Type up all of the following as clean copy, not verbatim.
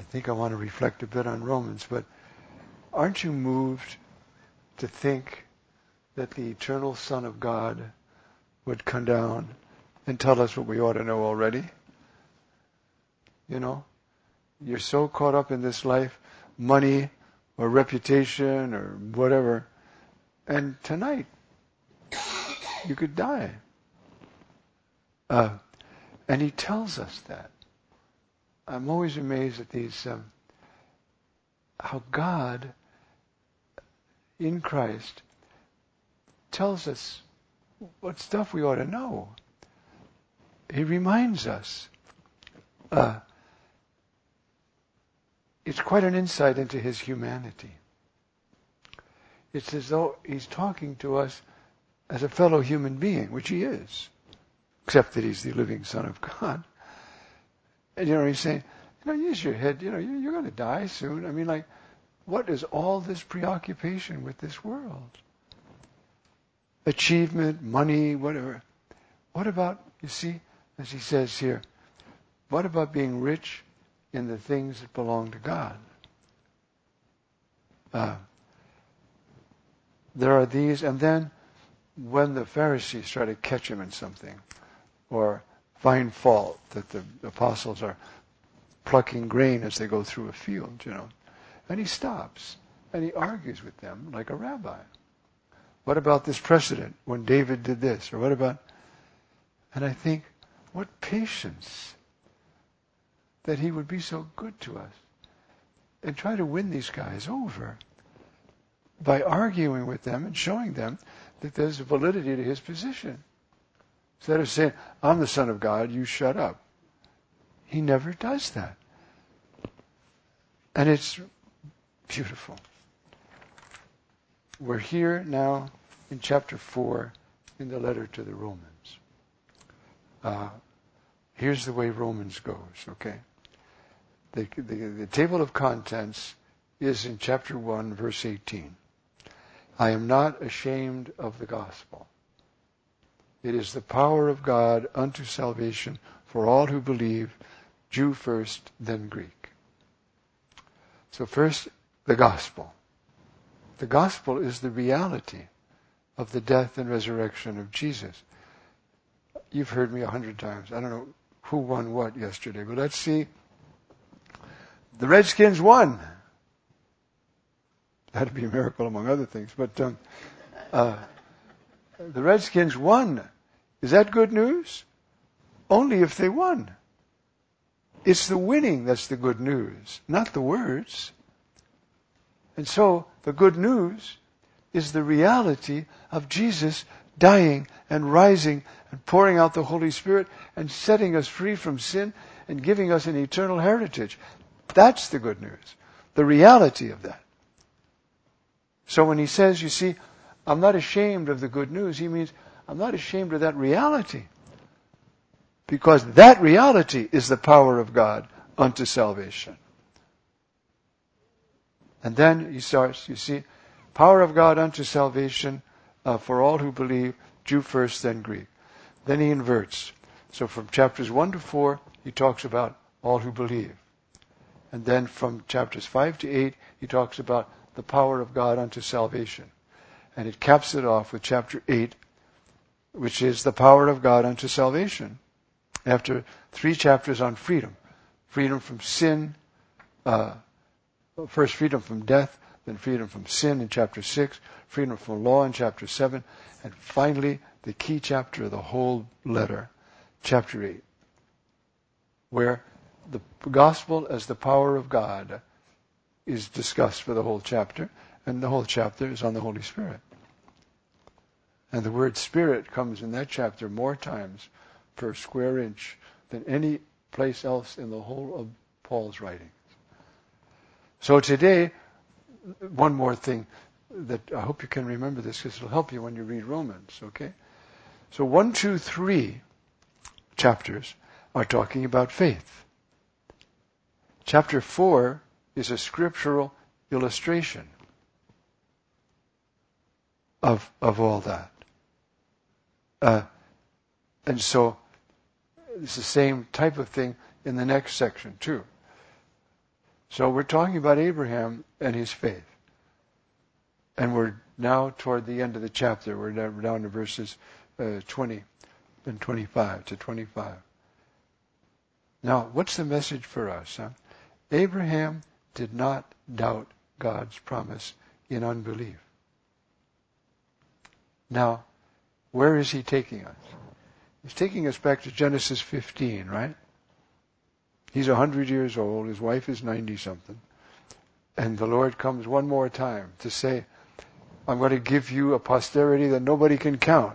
I think I want to reflect a bit on Romans, but aren't you moved to think that the eternal Son of God would come down and tell us what we ought to know already? You know? You're so caught up in this life, money or reputation or whatever, and tonight you could die. And he tells us that. I'm always amazed at these, how God in Christ tells us what stuff we ought to know. He reminds us. It's quite an insight into his humanity. It's as though he's talking to us as a fellow human being, which he is, except that he's the living Son of God. And he's saying, use your head, you're going to die soon. I mean, like, what is all this preoccupation with this world? Achievement, money, whatever. What about, you see, as he says here, what about being rich in the things that belong to God? There are these, and then when the Pharisees try to catch him in something, or find fault that the apostles are plucking grain as they go through a field, and he stops, and he argues with them like a rabbi. What about this precedent when David did this? Or what about... And I think, what patience that he would be so good to us and try to win these guys over by arguing with them and showing them that there's a validity to his position. Instead of saying, I'm the Son of God, you shut up. He never does that. And it's beautiful. We're here now in chapter 4 in the letter to the Romans. Here's the way Romans goes, okay? The table of contents is in chapter 1, verse 18. I am not ashamed of the gospel. It is the power of God unto salvation for all who believe, Jew first, then Greek. So first, the gospel. The gospel is the reality of the death and resurrection of Jesus. You've heard me 100 times. I don't know who won what yesterday, but let's see. The Redskins won. That'd be a miracle among other things. But the Redskins won. Is that good news? Only if they won. It's the winning that's the good news, not the words. And so the good news is the reality of Jesus dying and rising and pouring out the Holy Spirit and setting us free from sin and giving us an eternal heritage. That's the good news. The reality of that. So when he says, you see, I'm not ashamed of the good news, he means I'm not ashamed of that reality. Because that reality is the power of God unto salvation. And then he starts, you see, power of God unto salvation for all who believe, Jew first, then Greek. Then he inverts. So from chapters 1 to 4, he talks about all who believe. And then from chapters 5 to 8, he talks about the power of God unto salvation. And it caps it off with chapter 8, which is the power of God unto salvation. After 3 chapters on freedom. Freedom from sin, first freedom from death, then freedom from sin in chapter 6, freedom from law in chapter 7, and finally the key chapter of the whole letter, chapter 8, where the gospel as the power of God is discussed for the whole chapter, and the whole chapter is on the Holy Spirit. And the word Spirit comes in that chapter more times per square inch than any place else in the whole of Paul's writings. So today, one more thing that I hope you can remember this because it'll help you when you read Romans, okay? So 1, 2, 3 chapters are talking about faith. Chapter 4 is a scriptural illustration of all that. And so it's the same type of thing in the next section too. So we're talking about Abraham and his faith. And we're now toward the end of the chapter. We're down to verses 20 and 25 to 25. Now, what's the message for us? Huh? Abraham did not doubt God's promise in unbelief. Now, where is he taking us? He's taking us back to Genesis 15, right? He's 100 years old. His wife is 90-something. And the Lord comes one more time to say, I'm going to give you a posterity that nobody can count.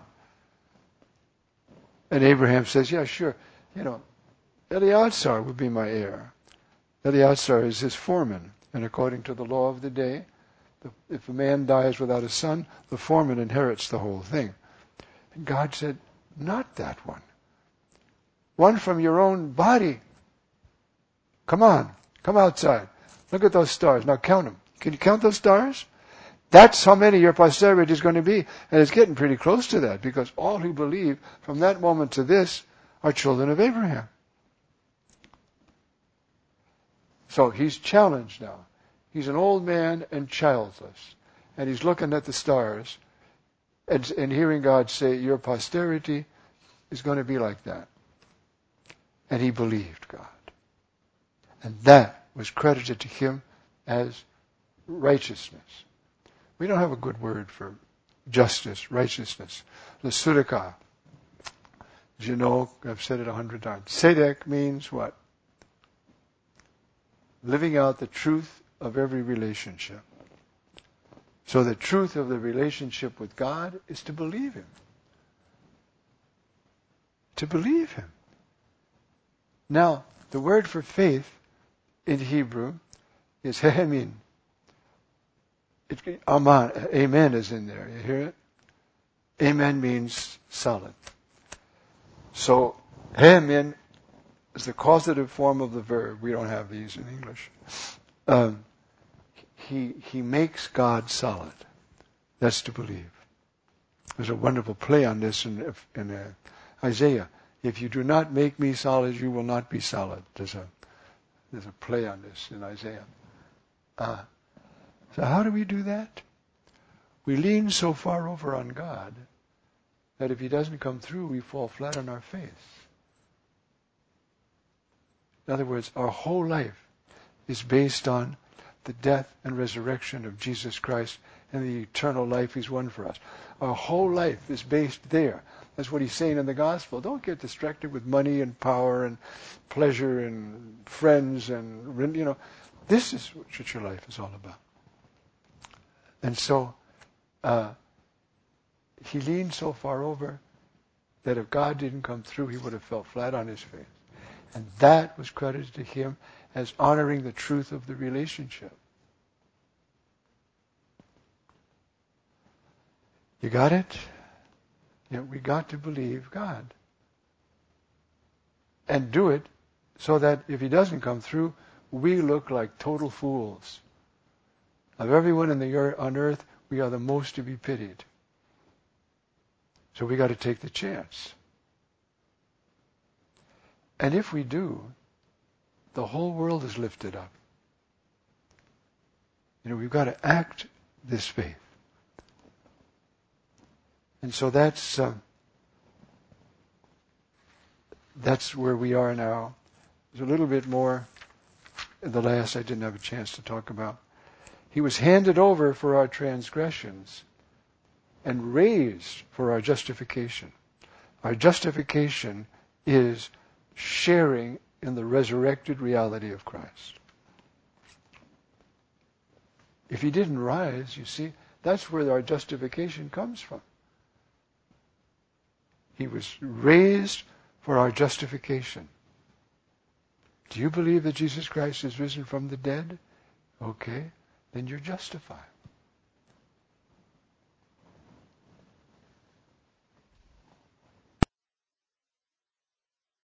And Abraham says, yeah, sure. Eleazar would be my heir. Eleazar is his foreman. And according to the law of the day, if a man dies without a son, the foreman inherits the whole thing. And God said, not that one. One from your own body. Come on, come outside. Look at those stars. Now count them. Can you count those stars? That's how many your posterity is going to be. And it's getting pretty close to that, because all who believe from that moment to this are children of Abraham. So he's challenged now. He's an old man and childless. And he's looking at the stars and hearing God say, your posterity is going to be like that. And he believed God. And that was credited to him as righteousness. We don't have a good word for justice, righteousness. The tzedakah. As you know, I've said it 100 times. Tzedek means what? Living out the truth of every relationship. So the truth of the relationship with God is to believe Him. To believe Him. Now, the word for faith in Hebrew is hemin. Amen is in there. You hear it? Amen means solid. So, hemin is the causative form of the verb. We don't have these in English. He makes God solid. That's to believe. There's a wonderful play on this in Isaiah. If you do not make me solid, you will not be solid. There's a play on this in Isaiah. So how do we do that? We lean so far over on God that if He doesn't come through, we fall flat on our face. In other words, our whole life is based on the death and resurrection of Jesus Christ and the eternal life He's won for us. Our whole life is based there. That's what He's saying in the gospel. Don't get distracted with money and power and pleasure and friends and, this is what your life is all about. And so, he leaned so far over that if God didn't come through, he would have fell flat on his face. And that was credited to him as honoring the truth of the relationship. You got it? We got to believe God. And do it so that if He doesn't come through, we look like total fools. Of everyone on earth, we are the most to be pitied. So we got to take the chance. And if we do, the whole world is lifted up. We've got to act this faith. And so that's where we are now. There's a little bit more. The last I didn't have a chance to talk about. He was handed over for our transgressions and raised for our justification. Our justification is sharing in the resurrected reality of Christ. If He didn't rise, you see, that's where our justification comes from. He was raised for our justification. Do you believe that Jesus Christ is risen from the dead? Okay, then you're justified.